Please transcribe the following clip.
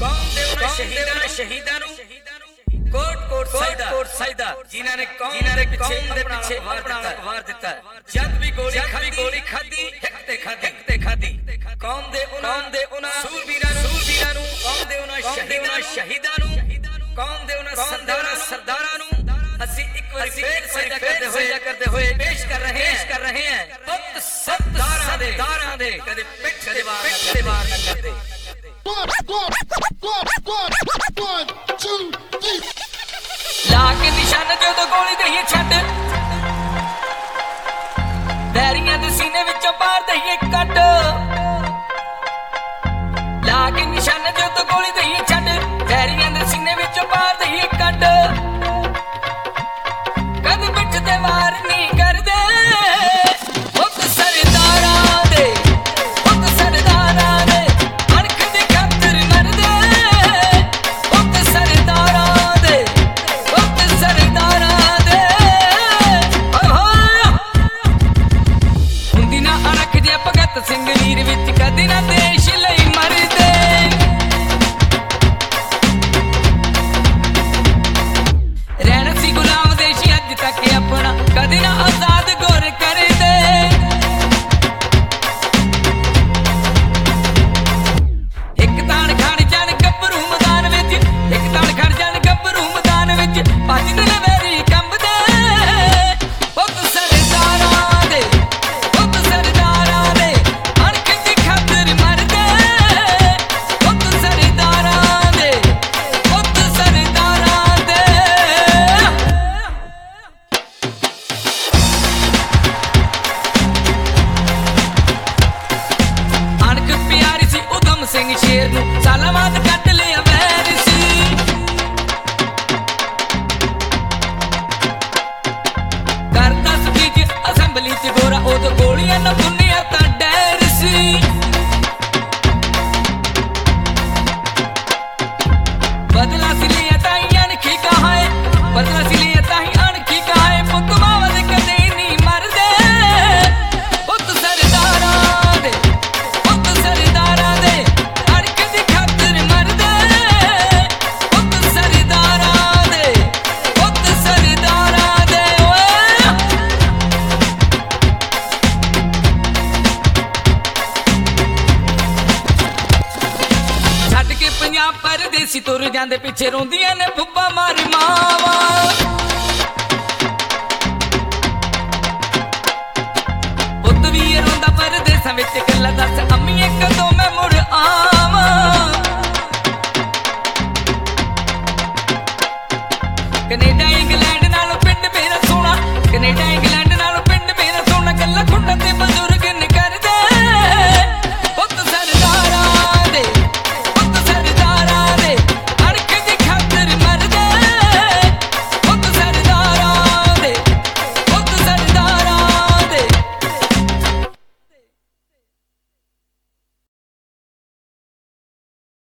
शहीदां नूं coat coat सजदा जिन्हां ने कौम दे पिछे वार दिता जद भी गोली खादी हिक ते खादी कौम दे उन्हां सूरवीरां नूं कौम दे उन्हां शहीदां नूं कौम दे उन्हां सरदारां नूं ਅਸੀਂ ਇੱਕ ਵਾਰੀ ਫੇਰ ਸਜਦਾ ਕਰਦੇ ਹੋਏ ਪੇਸ਼ ਕਰ ਰਹੇ ਹਾਂ ਪੁੱਤ ਸਰਦਾਰਾਂ ਦੇ ਕਦੇ ਪਿੱਠ ਤੇ ਵਾਰ ਨਾ ਕਰਦੇ ਲਾ ਕੇ ਨਿਸ਼ਾਨ ਜਦੋਂ ਗੋਲੀ ਦਈਏ ਛੱਡ ਬੈਰੀਆਂ ਦੇ ਸੀਨੇ ਵਿੱਚੋਂ ਪਾਰ ਦਈਏ ਕੱਟ ਲਾ ਕੇ ਨਿਸ਼ਾਨ ਜਦੋਂ ਗੋਲੀ ਦਈਏ ਛੱਡ ਬੈਰੀਆਂ ਦੇ ਸੀਨੇ ਵਿੱਚੋਂ ਪਾਰ ਦਈਏ ਕੱਟ ਕਦ ਪਿੱਠ ਤੇ ਵਾਰ ਨਹੀਂ ਕਰਦੇ ਪੁੱਤ ਸਰਦਾਰਾਂ ਦੇ ਅਣਖ ਦੀ ਖਾਤਰ ਮਰਦੇ ਪੁੱਤ ਸਰਦਾਰਾਂ ਦੇ ਹੁੰਦੀ ਨਾ ਅਣਖ ਜੇ ਭਗਤ ਸਿੰਘ ਵੀਰ ਵਿੱਚ ਕਦੇ ਨਾ ਦੇਸ਼ ਲਈ ਮਰਦੇ ਰਹਿਣ ਸੀ ਗੁਲਾਮ ਦੇਸ਼ੀ ਅੱਜ ਤੱਕ ਆਪਣਾ ਕਦੇ ਨਾ ਆਜ਼ਾਦ ਗੁਰ ਕਰਦੇ ਇੱਕ ਤਾਣ ਖੜ ਜਾਣ ਗੱਭਰੂ ਮੈਦਾਨ ਵਿੱਚ ਇੱਕ ਤਾਣ ਖੜ ਜਾਣ ਗੱਭਰੂ ਮੈਦਾਨ ਵਿੱਚ ਭੱਜਦੇ ਨੇ ਮੇਰੀ ਕੰਬਦੇ ਪੁੱਤ ਸਰਦਾਰਾਂ ਦੇ ਅਣਖ ਦੀ ਖਾਤਰ ਮਰਦੇ ਪੁੱਤ ਸਰਦਾਰਾਂ ਦੇ ਅਣਖ ਪਿਆਰੀ ਸੀ ਉਦਮ ਸਿੰਘ ਸ਼ੇਰ ਨੂੰ ਸਾਲਾਂ ਬਾਅਦ ਕੱਟ ਲਿਆ ਵੈਰ ਸੀ ਕਰਦਾ ਸਪੀਚ ਅਸੈਂਬਲੀ ਚ ਗੋਰਾ ਉਦੋਂ ਗੋਲੀਆਂ ਨਾ ਦੁਨੀਆ ਤਾਂ ਡੈਰ ਸੀ ਬਦਲਾ ਸੀ ਲਿਆ ਤਾਂ ਅਣਖੀ ਕਹਾਏ ਪੁੱਤ ਮਾਵਲ ਕਦੇ ਨਹੀਂ ਮਰਦੇ ਪੁੱਤ ਸਰਦਾਰਾਂ ਦੇ ਅਣਖ ਦੀ ਖਾਤਰ ਮਰਦੇ ਪੁੱਤ ਸਰਦਾਰਾਂ ਦੇ ਛੱਡ ਕੇ ਪੰਜਾਬ ਪਰਦੇਸੀ ਤੁਰ ਜਾਂਦੇ ਪਿੱਛੇ ਰੋਂਦੀਆਂ ਨੇ ਫੁੱਫਾ ਮਾਰੀ ਮਾਵਾਂ ਪੁੱਤ ਵੀ ਰੋਂਦਾ ਪਰਦੇਸਾਂ ਵਿੱਚ ਇਕੱਲਾ ਦੱਸ ਅੰਮੀਏ ਕਦੋਂ ਮੈਂ ਮੁੜ ਆਵਾਂ ਕੈਨੇਡਾ ਇੰਗਲੈਂਡ ਨਾਲੋਂ ਪਿੰਡ ਮੇਰਾ ਸੋਹਣਾ ਗੱਲਾਂ ਖੁੰਡਾਂ ਤੇ ਬਜ਼ੁਰਗ ਨੇ ਕਰਦੇ